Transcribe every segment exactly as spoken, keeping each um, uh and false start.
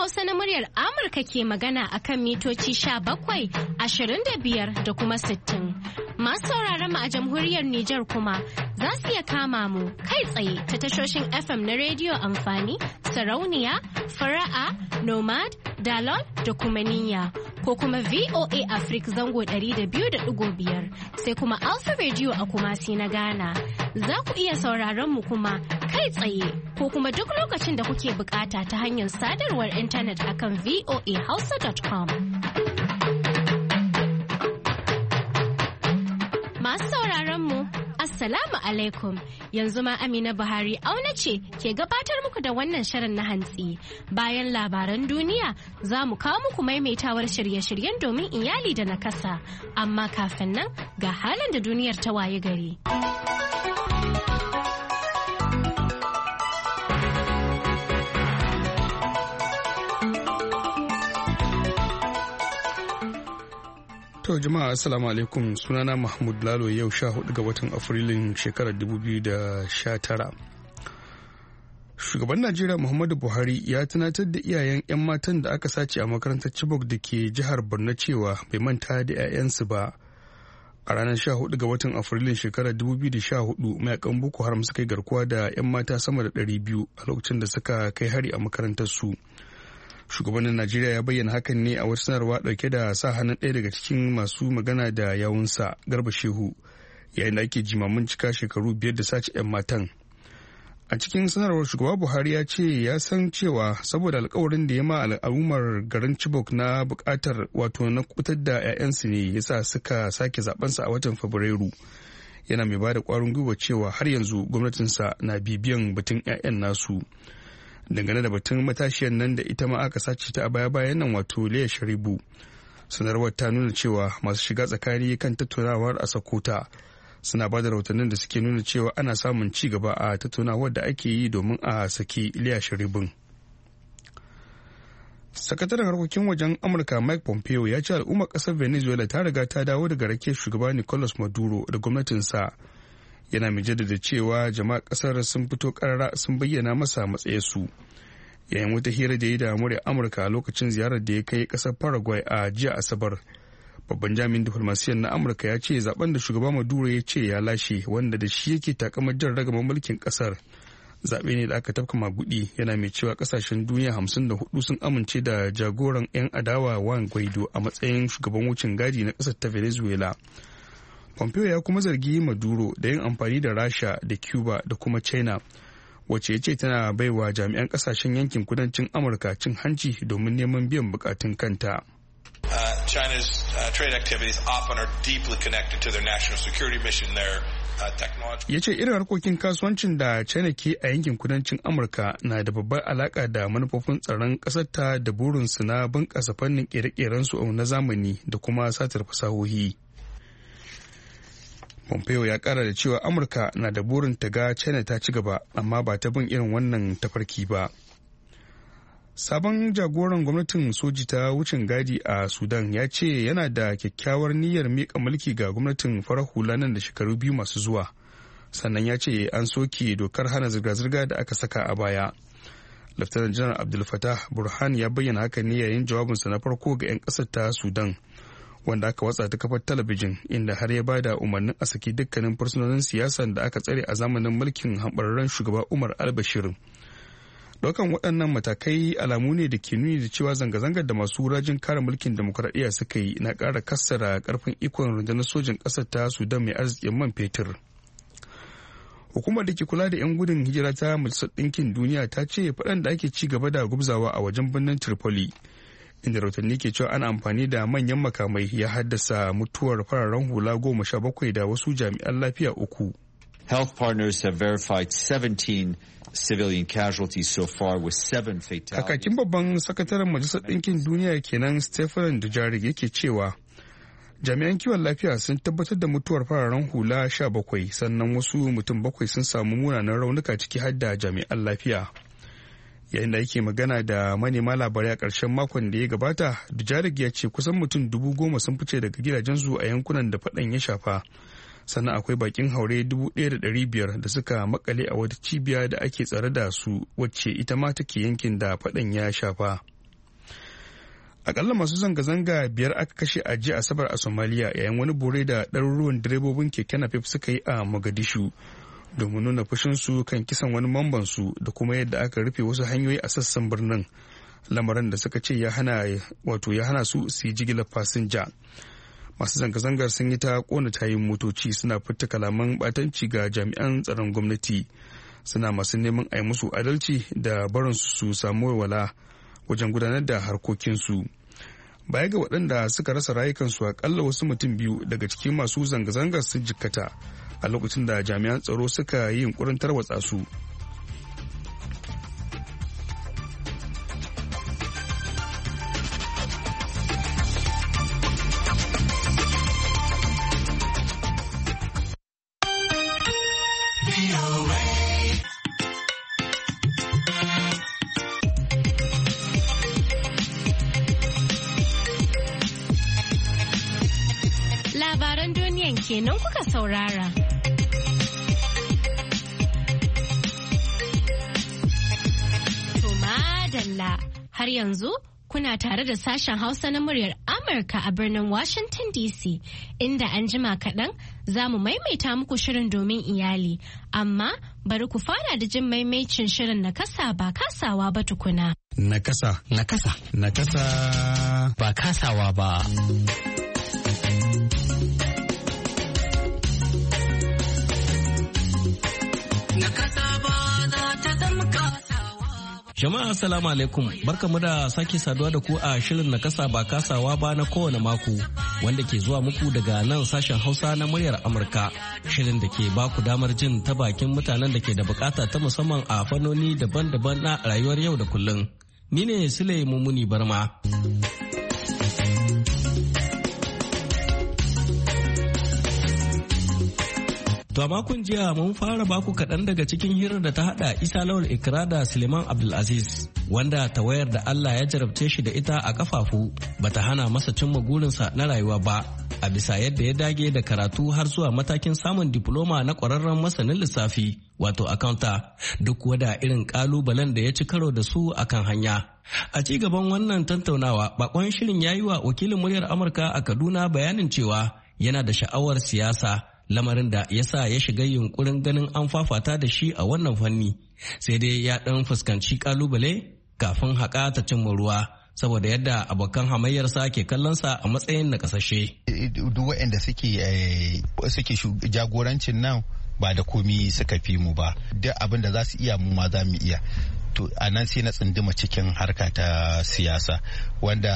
Hausa na muryar Amurka ke magana akan mitoci sha bakwai, ashirin da biyar da kuma sittin. Masu sauraron mu a jamhuriyar Nijar kuma za su iya kama mu kai tsaye ta tashoshin F M na rediyo amfani, sarauniya, fara'a, nomad, dalon da kuma niyya. Ko kuma V O A Africa zango ɗari da biyu da ɗigo biyar sai kuma Alpha Radio a Kumasi na Ghana. Za ku iya sauraron mu kuma kai tsaye ko kuma duk lokacin da kuke bukata ta hanyar sadarwar intanet akan v o a hausa dot com. Masu sauraron mu Assalamu alaikum, yanzu ma Amina Buhari auna ce ke gabatar muku da wannan shirin na hantsi. Bayan labaran duniya za mu kawo muku maimaitawar shirye-shiryen domin iyali da nakasa. Amma kafin nan ga halin da duniyar ta waye gari. To jama'a assalamu alaikum, sunana Mahmud Lalo. Yau sha hudu ga watan Afrilun shekarar dubu biyu da sha tara. Shugaban Najeriya Muhammadu Buhari ya tunatar da iyayen 'yan matan da aka sace a makarantar Chibok da ke jihar Borno cewa bai manta da 'ya'yansu ba. A ranar sha hudu ga watan Afrilun shekarar dubu biyu da sha hudu mayakan Boko Haram suka yi garkuwa da 'yan mata sama da ɗari biyu a lokacin da suka kai hari a makarantar su. Shugabannin Najeriya ya bayyana hakan ne a wata sanarwa dauke da sa hannun ɗaya daga cikin masu magana da yawunsa, Garba Shehu, yayin da ake jimamin cika shekaru biyar da sace 'yan matan. A cikin sanarwar shugaba Buhari ya ce ya san cewa saboda alkawarin da ya ma al'ummar garin Chibok na bukatar wato na kubutar da 'ya'yansu ne yasa suka sake zabensa a watan Fabrairu. Yana mai ba da kwarin gwiwa cewa har yanzu gwamnatinsa na bibiyan batun 'ya'yan nasu. Dangane da batun matashiyar nan da ita ma aka sace ta a baya-bayan nan wato Leah Sharibu, sanarwar ta nuna cewa masu shiga tsakani kan tattaunawar a Sakota suna ba da rahotannin da suke nuna cewa ana samun ci gaba a tattaunawar da ake yi domin a saki Leah Sharibun. Sakataren harkokin wajen Amurka Mike Pompeo ya ce al'ummar ƙasar Venezuela ta riga ta dawo daga rake shugaba Nicolas Maduro da gwamnatinsa. Yana mai jaddada cewa jama'a kasar sun fito karara sun bayyana masa matsayarsu yayin wata hira da ya da murya Amurka a lokacin ziyarar da ya kai kasar Paraguay a jiya Asabar. Babban jami'in diflomasiyyar na Amurka ya ce zaben da shugaba Maduro ya ce ya lashe, wanda da shi yake takamar jan ragamar mulkin kasar, zaɓe ne da aka tafka magudi. Yana mai cewa kasashen duniya hamsin da hudu sun amince da jagoran 'yan adawa Juan Guaido a matsayin shugaban wucin gadi na kasar ta Venezuela. Pompeo ya kuma zargi Maduro da yin amfani da Rasha da Cuba da kuma China, wacce ya ce tana baiwa jami'an kasashen yankin kudancin Amurka cin hanci domin neman biyan bukatun kanta. Uh, China's uh, trade activities often are deeply connected to their national security mission, their uh, technology. Ya ce irin harkokin kasuwancin da China ke a yankin kudancin Amurka na da babbar alaka da manufofin tsaron ƙasarta da burinsu na bunƙasa fannin ƙere-ƙerensu na zamani da kuma satar fasahohi. Pompeo ya kara da cewa Amurka na da burin ta ga China ta ci gaba, amma ba ta bin irin wannan tafarki ba. Sabon jagoran gwamnatin soji ta wucin gadi a Sudan ya ce yana da kyakkyawar niyyar miƙa mulki ga gwamnatin farar hula nan da shekaru biyu masu zuwa. Sannan ya ce an soke dokar hana zirga-zirga da aka saka a baya. Laftanar Janar Abdul Fattah Burhan ya bayyana haka ne yayin jawabinsa na farko ga 'yan ƙasar ta Sudan, wanda aka watsa ta kafar talabijin, inda har ya bada umarnin a saki dukkanin fursunonin siyasan da aka tsare a zamanin mulkin hambararren shugaba Umar al-Bashir. Daukan waɗannan matakai alamu ne da ke nuni da cewa zanga-zangar da masu rajin kare mulkin demokuraɗiyya suka yi na ƙara kassara ƙarfin ikon rundunar sojin ƙasar ta Sudan mai arzikin man fetur. Hukumar da ke kula da 'yan gudun hijira ta Majalisar Ɗinkin Duniya ta ce faɗan da ake ci gaba da gubzawa a wajen birnin Tripoli, inda rahotanni ke cewa ana amfani da manyan makamai, ya haddasa mutuwar fararen hula goma sha bakwai da wasu jami'an lafiya uku. Health partners have verified seventeen civilian casualties so far, with seven fatalities. Kakakin babban sakataren Majalisar Ɗinkin Duniya kenan Stephen Dujarric yake cewa jami'an kiwon lafiya sun tabbatar da mutuwar fararen hula sha bakwai, sannan wasu mutum bakwai sun samu munanan raunuka ciki har da jami'an lafiya. Yayin da yake magana da manema labarai a ƙarshen makon da ya gabata, Dujarric ya ce kusan mutum dubu goma sun fice daga gidajensu a yankunan da faɗan ya shafa. Sannan akwai bakin haure dubu ɗaya da ɗari biyar da suka makale a wata cibiya da ake tsare da su, wacce ita ma take yankin da faɗan ya shafa. akalla masu zanga-zanga biyar aka kashe a jiya Asabar a Somalia yayin wani bore da ɗaruruwan direbobin keke napep suka yi a Mogadishu domin nuna fushinsu kan kisan wani mambansu da kuma yadda aka rufe wasu hanyoyi a sassan birnin, lamarin da suka ce ya hana wato ya hana su su yi jigilar fasinja. Masu zanga-zangar sun yi ta kona tayin motoci suna fita kalaman batanci ga jami'an tsaron gwamnati, suna masu neman a yi musu adalci da barinsu su samu walwala wajen gudanar da harkokinsu. Baya ga waɗanda suka rasa rayukansu, akalla wasu mutum biyu daga cikin masu zanga-zangar sun jikkata a lokacin da jami'an tsaro suka yi yunkurin tarwatsa su. Labaran duniyan kenan kuka saurara. To madalla, har yanzu kuna tare da sashen Hausa na muryar Amurka a birnin Washington D C, inda an jima kaɗan za mu maimaita muku shirin domin iyali, amma bari ku fara da jin maimaicin shirin na kasa ba kasawa ba tukuna. Na kasa. Na kasa. Na kasa. Ba kasawa ba. Jama'a assalamu alaikum, barkamu da sake saduwa da ku a shirin na kasa ba kasawa ba na kowane mako wanda ke zuwa muku daga nan sashen Hausa na muryar Amurka, shirin da ke ba ku damar jin ta bakin mutanen da ke da bukata ta musamman a fannoni daban-daban na rayuwar yau da kullum. Ni ne Sule Mumuni Barma. To a makon jiya mun fara baku kaɗan daga cikin hirar da ta haɗa Isa Lawal Ikra da Suleiman Abdulaziz, wanda tawayar da Allah ya jarabce shi da ita a kafafu bata hana masa cimma gurinsa na rayuwa ba, a bisa yadda ya dage da karatu har zuwa matakin samun diploma na ƙwararren masanin lissafi wato akanta, duk wada irin ƙalubalen da ya ci karo da su akan hanya. A ci gaban wannan tattaunawa, bakon shirin ya yi wa wakilin muryar Amurka a Kaduna bayanin cewa yana da sha'awar siyasa, lamarin da ya sa ya shiga yunkurin ganin an fafata da shi a wannan fanni, sai dai ya ɗan fuskanci kalubale kafin haƙa ta cimma ruwa saboda yadda abokan hamayyarsa ke kallonsa a matsayin na kasashe. Duk waɗanda suke suke jagorancin nan ba da komi suka fi mu ba, duk abin da za su iya mu ma za mu iya. To a nan sai na tsunduma cikin harka ta siyasa, wanda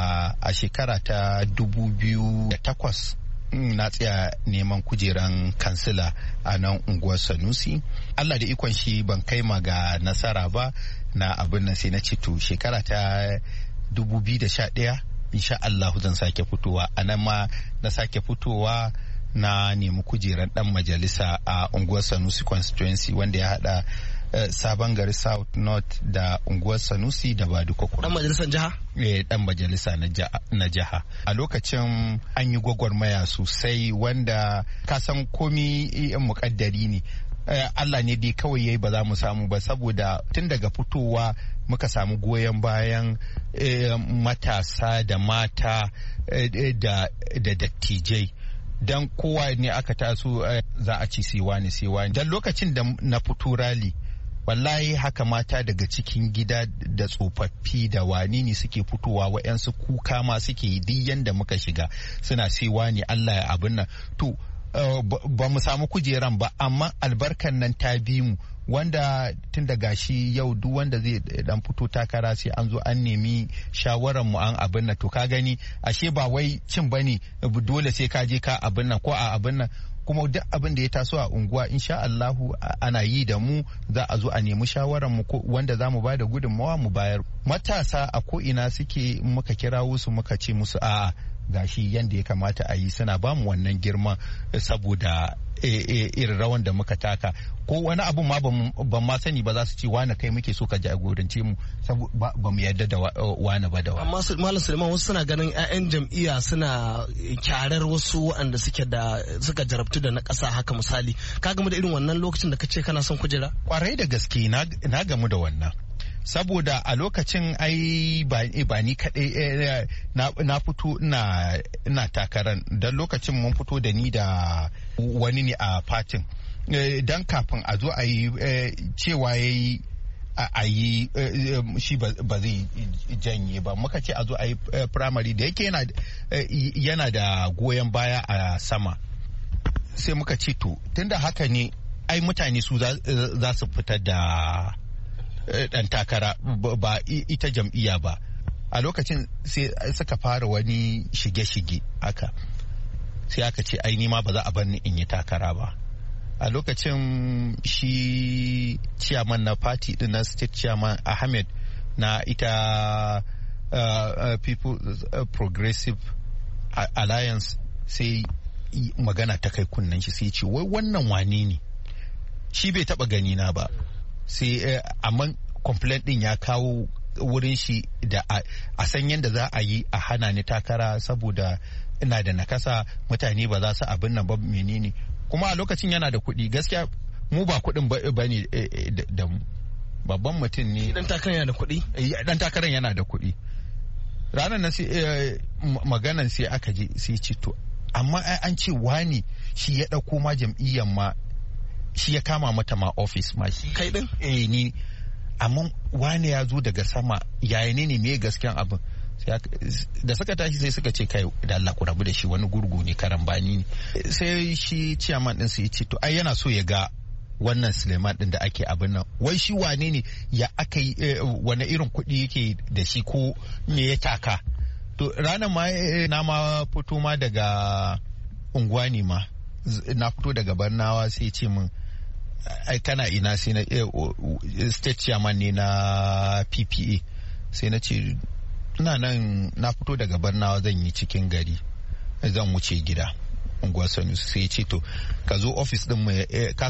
a shekara ta dubu biyu da takwas na tsaya neman kujeran kansila a nan unguwar Sanusi. Allah da ikon shi ban kai ma ga nasara ba na abin nan, sai na ce to shekara ta dubu biyu da sha ɗaya insha Allah zan sake fitowa. A nan ma na sake fitowa na nemi kujeran dan majalisa a unguwar Sanusi constituency, wanda ya hada Uh, sabon gari South North da unguwar Sanusi da Badukoko. Dan majalisar jiha? Eh, dan majalisa na jiha. A lokacin an yi gwagwarmaya sosai, wanda kasan komi yan mukaddari ne. Uh, Allah ne dai kawai yayi ba za mu samu ba, saboda tun daga fitowa muka samu goyon bayan uh, matasa da mata uh, da, da dattijai. Dan kowa ne aka taso uh, za a ci siwa ne siwa. Dan lokacin da na fito rally, wallahi haka mata daga cikin gida da tsofaffi da wani ne suke fitowa, wa'yansu kuka ma suke yi duk yanda muka shiga, suna cewa ne Allah ya abin nan. To uh, ba mu samu kujeran ba, amma albarkan nan ta bi mu, wanda tun da gashi yau duk wanda zai dan fito takara sai an zo an nemi shawaran mu an abin nan. To ka gani ashe ba wai cin bane dole sai ka je ka abin nan ko a abin nan, kuma duk abin da ya taso a unguwa insha Allahu ana yi da mu, za a zo a nemi shawaran mu wanda za mu ba da gudunmawa mu bayar. Matasa a ko ina suke, muka kirawo su muka ce musu a'a gashi yanda ya kamata a yi, suna ba mu wannan girma saboda irin rawan da muka taka. Ko wani abu ma ban ma sani ba, za su ce wani kai muke so ka jagorance mu, ba mu yarda da wani ba da wani. Amma Malam Suleiman, wasu suna ganin 'ya'yan jam'iyya suna kyarar wasu waɗanda suke da suka jarabtu da na ƙasa haka misali. Ka gamu da irin wannan lokacin da ka ce kana son kujera? Kwarai da gaske na gamu da wannan. saboda a lokacin ai ba ni kaɗai na fito ina takarar don lokacin mun fito da ni da wani ne a fatin don kafin a zo a yi cewa ya yi a yi shi ba zai janye ba muka ce a zo a yi primary da yake yana da goyon baya a sama sai muka ce to tunda haka ne ai mutane su za su fitar da dan takara ba ita jam'iyya ba a lokacin sai suka fara wani shige-shige aka sai aka ce ai nima ba za a bar ni in yi takara ba a lokacin shi chairman na party din na state chairman Ahmed na ita uh, uh, people uh, progressive alliance sai magana ta kai kunnen shi sai ce wai wannan wane ne shi bai taba gani na ba sai amma complaint din ya kawo wurin shi da a san yadda za a yi a hana ni takara saboda ina da nakasa mutane ba za su abin nan ba menene kuma a lokacin yana da kuɗi gaskiya mu ba kuɗin ba ne da mu babban mutum ne dan takarar yana da kuɗi dan takarar yana da kuɗi ranar nan sai maganan sai aka je sai ce to amma an ce wani shi ya ɗauko ma jam'iyyar ma shi ya kama mata ma office ma shi kai din eh ni amma wani ya zo daga sama yaya ne ne me gaskiyan abin da suka tashi sai suka ce kai da Allah ku rabu da shi wani gurgu ne karambani ne sai shi chairman din sai ya ce to ai yana so ya ga wannan Suleiman din da ake abin nan wai shi wane ne ya aka yi wani irin kuɗi yake da shi ko me ya taka to ranar ma na ma fito ma daga unguwa ne ma na fito daga Barnawa sai ce min ai kana ina sai na state chairman ne na P P A sai na ce ina nan na fito daga Barnawa zan yi cikin gari zan wuce gida unguwar Sanusi sai ce to ka zo office din mu ka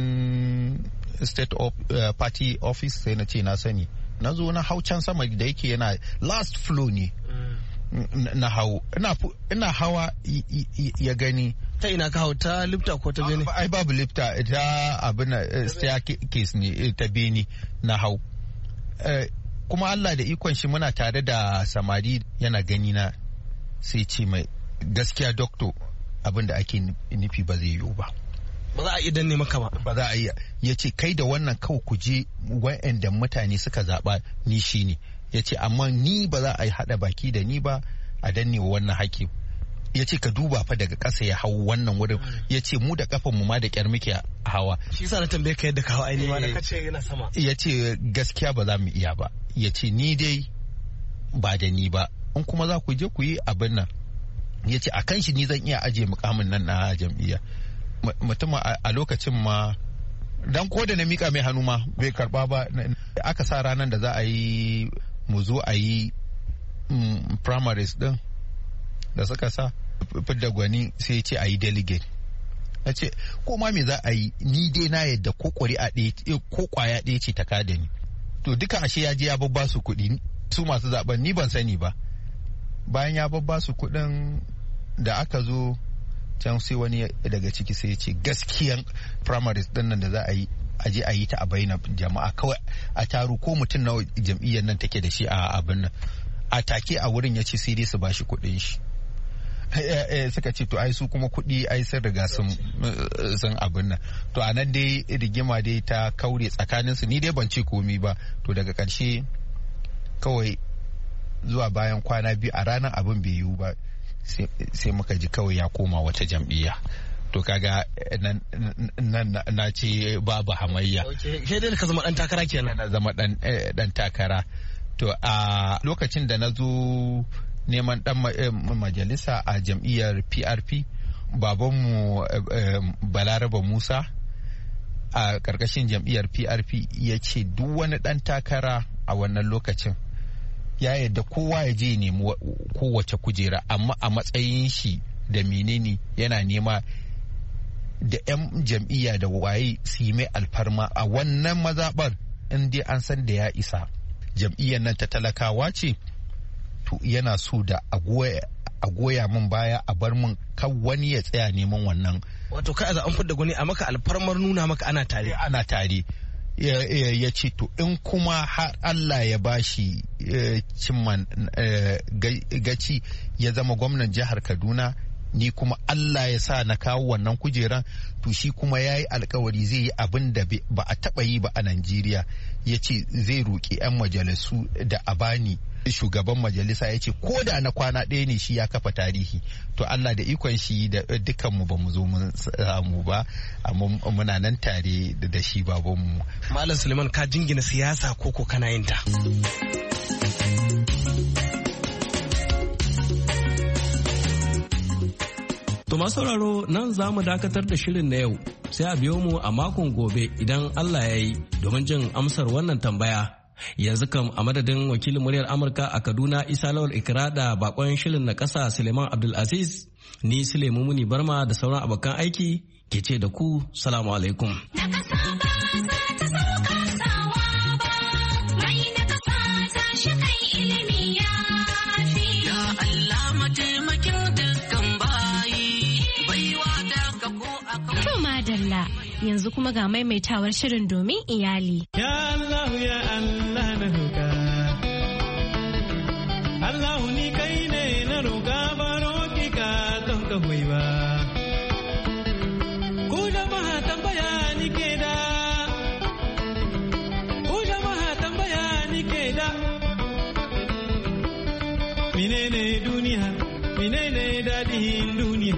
san state of, uh, party office sai na ce na sani na zo na hau can sama da yake yana last floor ne na hau ina hawa ya gani ta ina ka hau ta lifta ko ta bene ai babu lifta ta abin staircase ne ta bene na hau kuma Allah da ikon shi muna tare da samari yana gani na sai ce mai gaskiya doctor abin da ake nufi ba zai yiwu ba ba za a iya danne maka ba ba za a iya ya ce kai da wannan kawai ku je wa'anda mutane suka zaɓa ni shi ne ya ce amma ni ba za a yi haɗa baki da ni ba a danne wa wannan haƙƙi ya ce ka duba fa daga ƙasa ya hau wannan wurin ya ce mu da kafan mu ma da ƙyar muke hawa shi sa na tambaye ka yadda ka hau ainihi ma da kace yana sama ya ce gaskiya ba za mu iya ba ya ce ni dai ba da ni ba in kuma za ku je ku yi abin nan ya ce a kan shi ni zan iya ajiye mukamin nan na jam'iyya mutum a lokacin ma dan ko da na mika mai hannu ma bai karba ba aka sa ranar da za a yi mu zo a yi primaries din da suka sa fidda gwani sai ce a yi delegate na ce ko ma me za a yi ni dai na yadda ko ƙuri'a ɗaya ko ƙwaya ɗaya ce ta kada ni to duka ashe ya je ya babba su kuɗi su masu zaben ni ban sani ba bayan ya babba su kuɗin da aka zo can sai wani daga ciki sai ya ce gaskiyan primaries din nan da za a yi a je a yi ta a bayyana jama'a kawai a taru ko mutum na jam'iyyar nan take da shi a abin nan a take a wurin ya ce sai dai su ba shi kuɗin shi suka ce to ai su kuma kuɗi ai sun riga sun abin nan to a nan dai rigima dai ta kaure tsakaninsu ni dai ban ce komi ba to daga ƙarshe kawai zuwa bayan kwana biyu a ranar abin bai yiwu ba sai muka ji kawai ya koma wata jam'iyya to kaga nan na ce babu hamayya ke dai ka zama dan takara kenan na zama dan takara to a lokacin da na zo neman dan majalisa a jam'iyyar P R P babanmu Balaraba Musa a karkashin jam'iyyar P R P ya ce duk wani dan takara a wannan lokacin ya yadda kowa ya je nemi kowace kujera amma a matsayin shi da menene yana nema da 'yan jam'iyya da waye su yi mai alfarma a wannan mazaɓar in dai an san da ya isa jam'iyyar nan ta talakawa ce to yana so da a goya min baya a bar min kan wani ya tsaya neman wannan wato kai za an fidda gwani a maka alfarmar nuna maka ana tare ana tare ya ce to in kuma har Allah ya bashi cimman gaci ya zama gwamnan jihar Kaduna, ni kuma Allah ya sa na kawo wannan kujeran, to shi kuma ya yi alkawari zai yi abin da ba a taɓa yi ba a Najeriya. Ya ce zai roƙi 'yan majalisu da a bani shugaban majalisa, ya ce ko da na kwana ɗaya ne shi ya kafa tarihi. To Allah da ikon shi da dukkanmu ba mu zo mun samu ba, amma muna nan tare da shi babanmu. Malam Suleiman, ka jingina siyasa ko ko kana yin ta? To masu sauraro, nan za mu dakatar da shirin na yau, sai a biyo mu a makon gobe idan Allah ya yi domin jin amsar wannan tambaya. Yanzu kam a madadin wakilin muryar Amurka a Kaduna Isa Lawal Ikra da bakon shirin na ƙasa Suleiman Abdulaziz, ni Suleiman Muni Barma da sauran abokan aiki ke ce da ku salamu alaikum. Yanzu kuma ga maimaitawar shirin domin iyali. Ya Allah ya Allah na roƙa. Allah ni kai ne na roƙa, baro ki ka don ka hoyi ba. Ku jama'a tambaya ni ke da. Ku jama'a tambaya ni ke da. Menene duniya? Menene dadihin duniya?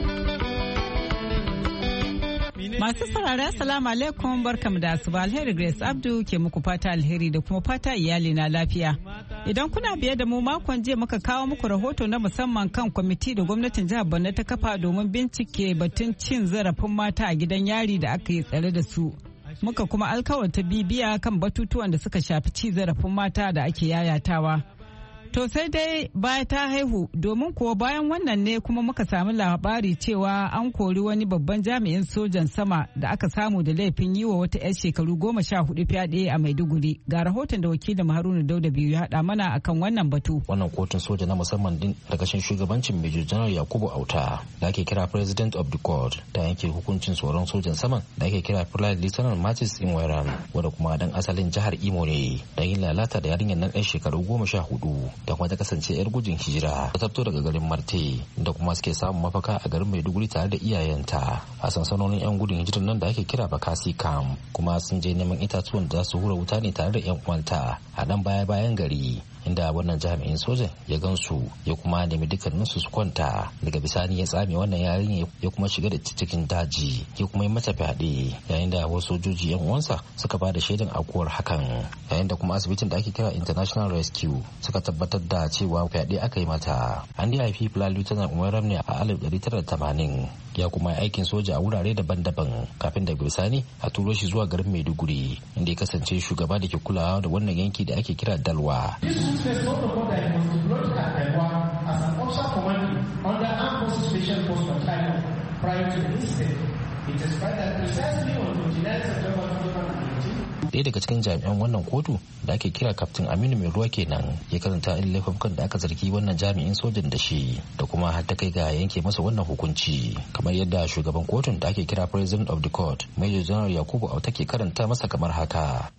Masu saurara salamu alaikum, barkamu da asuba. Alheri Grace Abdu ke muku fata alheri da kuma fata iyali na lafiya. Idan kuna biye da mu, makon jiya muka kawo muku rahoto na musamman kan kwamiti da gwamnatin jihar Borno ta kafa domin bincike batun cin zarafin mata a gidan yari da aka yi tsare da su. Muka kuma alkawarta bibiya kan batutuwan da suka shafi ci zarafin mata da ake yayatawa. To sai dai baya ta haihu, domin kuwa bayan wannan ne kuma muka samu labari cewa an kori wani babban jami'in sojan sama da aka samu da laifin yi wa wata 'yar shekaru goma sha hudu fyaɗe a Maiduguri. Ga rahoton da wakilin Haruna Dauda biyu ya haɗa mana akan wannan batu. Wannan kotun soja na musamman din ƙarƙashin shugabancin Major General Yakubu Auta da ake kira President of the Court ta yanke hukuncin tsoron sojan saman da ake kira Flight Lieutenant Matis Inwairan, wanda kuma dan asalin jihar Imo ne, da yin lalata da yarinyar nan 'yar shekaru goma sha hudu. Da kuma ta kasance 'yar gujin hijira ta tabto daga garin Marte, da kuma suke samun mafaka a garin Maiduguri tare da iyayenta a sansanonin 'yan gudun hijirar nan da ake kira Bakasi Camp. Kuma sun je neman itatuwan da za su hura wuta ne tare da 'yan uwanta a nan baya bayan gari, inda wannan jami'in sojan ya gansu ya kuma nemi dukkanin su su kwanta. Daga bisani ya tsame wannan yarinya ya kuma shiga da cikin daji ya kuma yi mata fyaɗe, yayin da wasu sojoji 'yan uwansa suka ba da shaidan aukuwar hakan, yayin da kuma asibitin da ake kira International Rescue suka tabbatar da cewa fyaɗe aka yi mata. An dai haifi Flight Lieutenant Umaram ne a alif ɗari tara da tamanin, ya kuma yi aikin soja a wurare daban-daban kafin da bisani a turo shi zuwa garin Maiduguri, inda ya kasance shugaba da ke kulawa da wannan yanki da ake kira Dalwa. Ɗaya daga cikin jami'an wannan kotu da ake kira Kaftin Aminu Mai Ruwa kenan ya karanta in laifukan da aka zargi wannan jami'in sojan da shi, da kuma har ta kai ga yanke masa wannan hukunci, kamar yadda shugaban kotun da ake kira President of the Court Major General Yakubu Auta ke karanta masa kamar haka.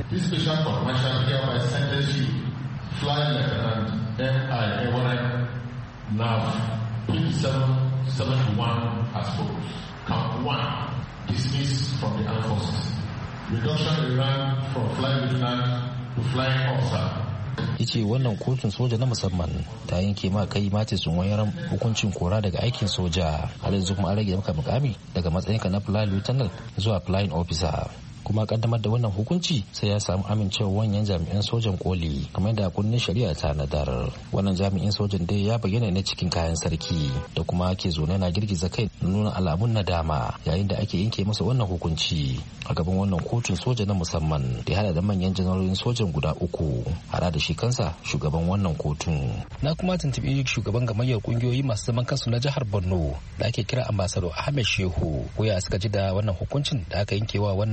Flying Lieutenant M I Ewan Nav fifty-seven seventy-one as follows. Count one, dismissed from the armed forces. Reduction in rank from flying lieutenant to flying officer. Yace wannan kotun soja na musamman ta yanke ma kai mace sun wayar hukuncin kora daga aikin soja, har yanzu kuma an rage maka mukami daga matsayinka na flying lieutenant zuwa flying officer. Kuma kaddamar da wannan hukunci sai ya samu amincewar wanyan jami'an sojan koli kamar da kundin shari'a ta nadar. Wannan jami'in sojan dai ya bayyana ne cikin kayan sarki da kuma ke zo na girgiza kai na nuna alamun nadama yayin da ake yanke masa wannan hukunci a gaban wannan kotun soja na musamman da ya hada da manyan janarorin sojan guda uku, hada da shi kansa shugaban wannan kotun. Na kuma tuntubi shugaban gamayyar kungiyoyi masu zaman kansu na jihar Borno da ake kira Ambassador Ahmed Shehu, ko ya suka ji da wannan hukuncin da aka yankewa wannan jami'in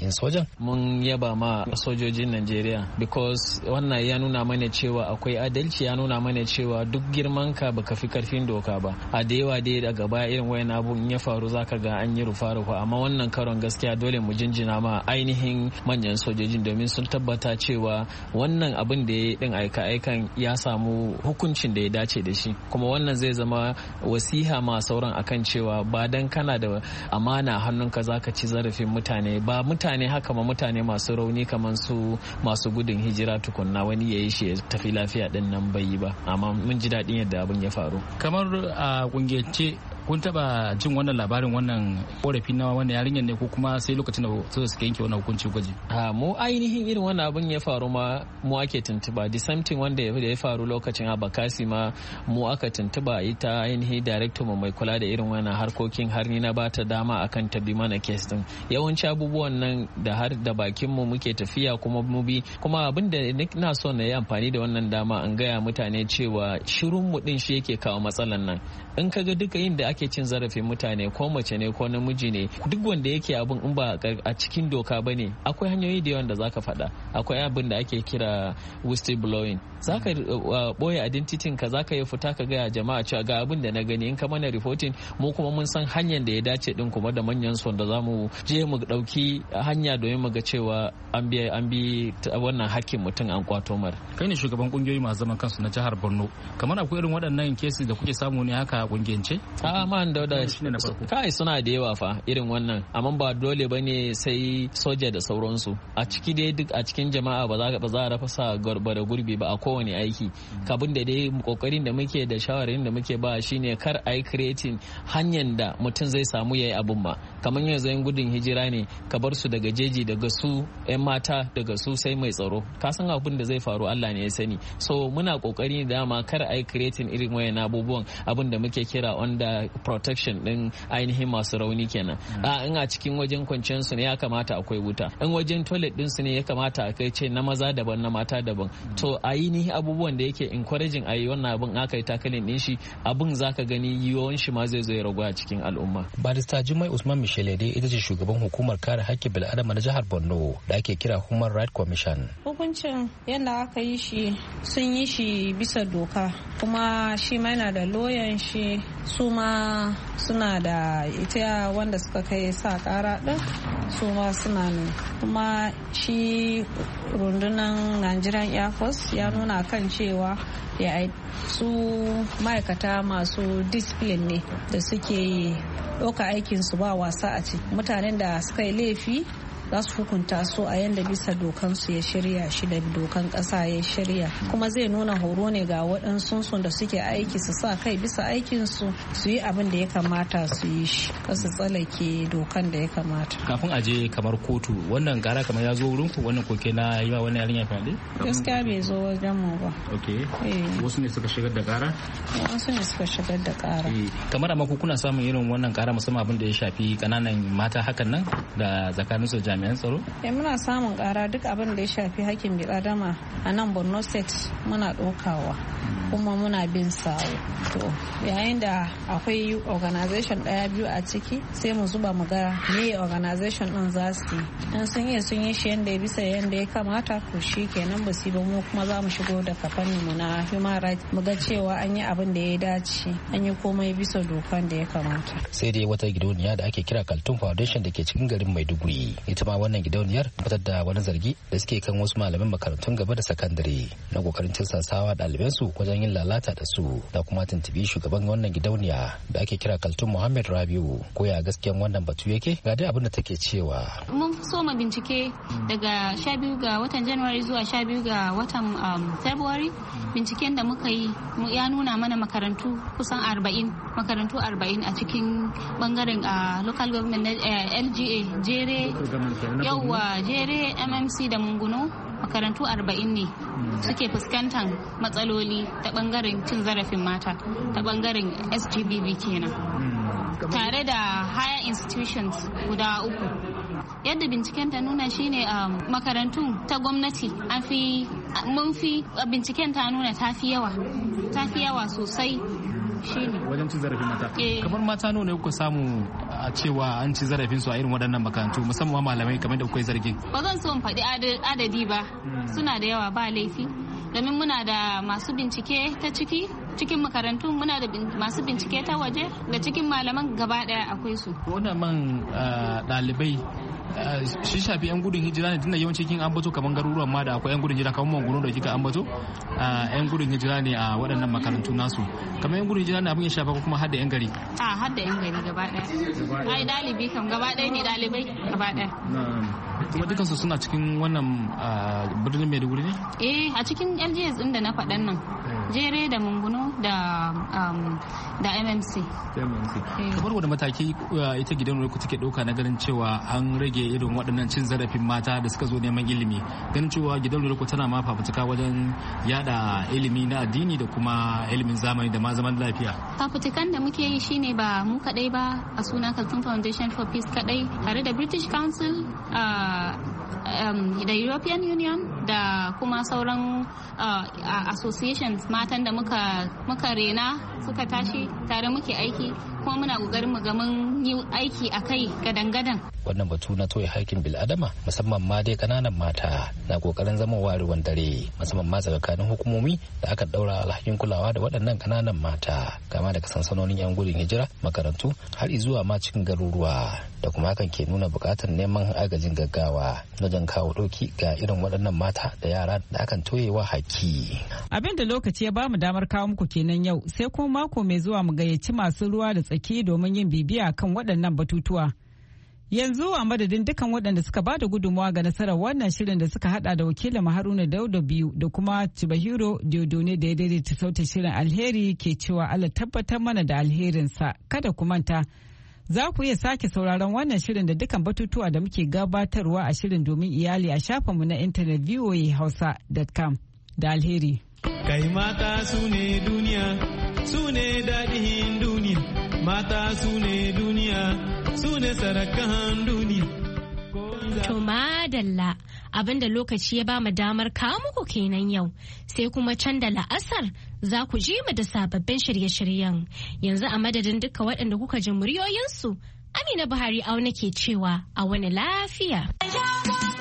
jami'in sojan. Mun yaba ma sojojin Najeriya because wannan ya nuna mana cewa akwai adalci, ya nuna mana cewa duk girman ka baka fi karfin doka ba. A da yawa dai daga baya irin wayan abu in ya faru zaka ga an yi rufa rufa, amma wannan karon gaskiya dole mu jinjina ma ainihin manyan sojojin domin sun tabbata cewa wannan abin da ya din aika aikan ya samu hukuncin da ya dace da shi, kuma wannan zai zama wasiha ma sauran akan cewa ba dan kana da amana hannunka zaka ci zarafin mutane ba, mutane haka ma mutane masu rauni kamar su masu gudun hijira tukunna wani yayi shi ya tafi lafiya din nan bai yi ba, amma mun ji daɗin yadda abin ya faru. Kamar a kungiyance kun taba jin wannan labarin wannan korafi na wannan yarinyar ne ko kuma sai lokacin da su suka yanke wannan hukunci gwaji? Ha mu ainihin irin wannan abin ya faru ma mu ake tuntuba, the same thing wanda ya faru lokacin Abakasi ma mu aka tuntuba, ita ainihin director mu mai kula da irin wannan harkokin har ni na bata dama akan ta bi mana case din. Yawanci abubuwan nan da har da bakin mu muke tafiya kuma mu bi, kuma abin da na so na yi amfani da wannan dama an gaya mutane cewa shirun mu din shi yake kawo matsalan nan. In kaga duka yin da ake cin zarafin mutane ko mace ne ko namiji ne, duk wanda yake abin in ba a cikin doka ba ne, akwai hanyoyi da yawan da zaka faɗa. Akwai abin da ake kira whistle blowing, zaka boye identity ka, zaka yi fita ka gaya jama'a cewa ga abin da na gani, in ka mana reporting mu kuma mun san hanyar da ya dace din kuma da manyan su da zamu je mu dauki hanya domin mu ga cewa an bi an bi wannan hakkin mutum an kwato mar. Kai ne shugaban kungiyoyi masu zaman kansu na jihar Borno, kamar akwai irin waɗannan cases da kuke samu ne haka kungiyance? A man da kai suna da yawa fa irin wannan, amma ba dole bane sai soja da sauransu. A ciki dai duk a cikin jama'a ba za ba za a rafa sa garba da gurbi ba a kowane aiki. Kabin da dai kokarin da muke da shawarin da muke ba shine kar ai creating hanyar da mutum zai samu yayi abun ba. Kamar yanzu yan gudun hijira ne, ka bar su daga jeji, daga su yan mata, daga su sai mai tsaro. Ka san abin da zai faru Allah ne ya sani. So muna kokari da dama kar ai creating irin wayan abubuwan, abin da muke kira under protection din ainihin masu rauni kenan. A in a cikin wajen kwanciyar su ne ya kamata akwai wuta, in wajen toilet din su ne ya kamata a kai ce na maza daban na mata daban. To ainihin abubuwan da yake encouraging ayi wannan abin aka yi takalin din shi, abin zaka gani yiwuwan shi ma zai zo ya ragu a cikin al'umma. Barista Jumai Usman Michele dai ita ce shugaban hukumar kare haƙƙin bil'adama na jihar Borno da ake kira Human Rights Commission. Hukuncin yadda aka yi shi sun yi shi bisa doka, kuma shi ma yana da loyan shi, su ma suna da ita wanda suka kai sa kara din su ma suna ne, kuma shi rundunar Nigerian Air Force ya nuna kan cewa ya su ma'aikata masu discipline ne da suke ɗauka aikinsu ba wasa a ciki. Mutanen da suka yi laifi za su hukunta su a yanda bisa dokansu ya shirya shi da dokan ƙasa ya shirya, kuma zai nuna horo ne ga waɗansu da suke aiki su sa kai bisa aikinsu su yi abin da ya kamata su yi shi, su tsalake dokan da ya kamata. Kafin a je kamar kotu, wannan gara kamar ya zo wurin ku, wannan koke na yi wa wani yarinya fyaɗe? Gaskiya bai zo wajen mu ba. Ok. Wasu ne suka shigar da ƙara? Wasu ne suka shigar da ƙara. Kamar amma ku kuna samun irin wannan ƙara musamman abin da ya shafi ƙananan mata hakan nan da tsakaninsu da jami'an tsaro? Eh muna samun kara duk abin da ya shafi hakkin bil'adama a nan Borno State muna ɗaukawa kuma muna bin sawo. To yayin da akwai organization ɗaya biyu a ciki sai mu zuba mu ga me organization ɗin za su yi. In sun yi sun yi shi yanda ya bisa yanda ya kamata to shi kenan ba su ba, mu kuma za mu shigo da kafanni mu na human rights mu ga cewa an yi abin da ya dace, an yi komai bisa dokan da ya kamata. Sai dai wata gidauniya da ake kira Kaltun Foundation da ke cikin garin Maiduguri, ita ma wannan gidauniyar fitar da wani zargi da suke kan wasu malaman makarantun gaba da sakandare na kokarin tilsasawa ɗalibansu wajen yin lalata da su, da kuma tuntubi shugaban wannan gidauniya da ake kira Kaltun Muhammad Rabiu ko ya gaskiyan wannan batu yake, ga dai abin da take cewa. Mun so mu bincike daga sha biyu ga watan January zuwa sha biyu ga watan February. Binciken da muka yi ya nuna mana makarantu kusan arba'in makarantu arba'in a cikin bangaren local government L G A jere yauwa jere M M C da Munguno, makarantu arba'in ne suke fuskantar matsaloli ta bangaren cin zarafin mata ta bangaren S G B V kenan, tare da higher institutions guda uku. Yadda binciken ta nuna shine makarantun ta gwamnati an fi mun fi binciken ta nuna ta fi yawa ta fi yawa sosai shine wajen cin zarafin mata kamar mata nawa ne kuka samu a cewa an ci zarafin su a irin waɗannan makarantu musamman malamai kamar da kuka yi zargi ba zan so in faɗi adadi ba suna da yawa ba laifi domin muna da masu bincike ta ciki cikin makarantu muna da masu bincike ta waje da cikin malaman gaba daya akwai su wannan man ɗalibai shi shafi yan gudun hijira ne tunda yawanci kin ambato kaman garuruwan ma da akwai yan gudun hijira kamar Manguno da kika ambato yan gudun hijira ne a waɗannan makarantu nasu kamar yan gudun hijira ne abin ya shafa ko kuma har da yan gari a har da yan gari gaba daya ai dalibi kam gaba daya ne dalibai gaba daya kuma dukansu suna cikin wannan birnin Maiduguri ne eh a cikin L G S din da na faɗan nan Jere da Manguno da da M M C kamar wanda mataki ita gidan ku take ɗauka na ganin cewa an rage irin waɗannan cin zarafin mata da suka zo neman ilimi ganin cewa gidan ku tana ma fafutuka wajen yada ilimi na addini da kuma ilimin zamani da ma zaman lafiya fafutukan da muke yi shine ba mu kadai ba a suna Kaltun Foundation for Peace kadai tare da British Council da European Union da kuma sauran associations matan da muka rena suka tashi tare muke aiki kuma muna kokarin mu ga mun yi aiki akai gadan-gadan wannan batu na toye haƙƙin bil'adama musamman ma dai kananan mata na kokarin zama warewan dare musamman ma tsakanin hukumomi da aka daura alhakin kulawa da waɗannan kananan mata kama daga sansanonin yan gudun hijira makarantu har zuwa ma cikin garuruwa da kuma hakan ke nuna buƙatar neman agajin gaggawa wajen kawo ɗauki ga irin waɗannan mata da yara da akan toyewa haƙƙi. Abin da lokaci ya bamu damar kawo muku kenan yau sai kuma mako mai zuwa mu gayyaci masu ruwa da tsaki domin yin bibiya kan waɗannan batutuwa. Yanzu a madadin dukan waɗanda suka ba da gudunmawa ga nasarar wannan shirin da suka hada da wakilin Haruna Dauda biyu da kuma Chibahiro Diodone da ya daidaita sautin shirin alheri ke cewa Allah tabbatar mana da alherinsa. Kada ku manta za ku iya sake sauraron wannan shirin da dukan batutuwa da muke gabatarwa a shirin domin iyali a shafinmu na intanet v o a hausa dot com da alheri. Kai mata su ne duniya, su ne daɗin duniya, mata su ne duniya. su ne sarakan duniya. To madalla abinda lokaci ya ba mu damar kawo muku kenan yau sai kuma can da la'asar za ku ji mu da sababbin shirye-shiryen yanzu a madadin duka waɗanda kuka ji muryoyinsu Amina Buhari auna ke cewa a wani lafiya.